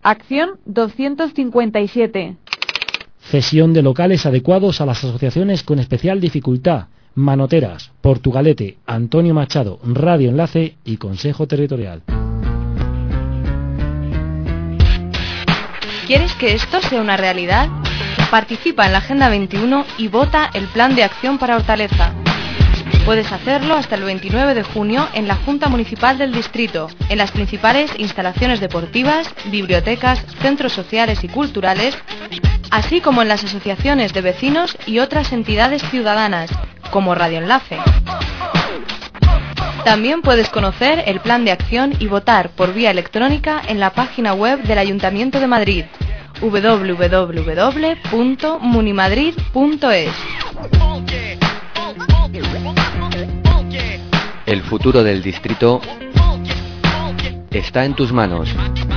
Acción 257. Cesión de locales adecuados a las asociaciones con especial dificultad. Manoteras, Portugalete, Antonio Machado, Radio Enlace y Consejo Territorial. ¿Quieres que esto sea una realidad? Participa en la Agenda 21 y vota el Plan de Acción para Hortaleza. Puedes hacerlo hasta el 29 de junio en la Junta Municipal del Distrito, en las principales instalaciones deportivas, bibliotecas, centros sociales y culturales, así como en las asociaciones de vecinos y otras entidades ciudadanas, como Radio Enlace. También puedes conocer el plan de acción y votar por vía electrónica en la página web del Ayuntamiento de Madrid, www.munimadrid.es. El futuro del distrito está en tus manos.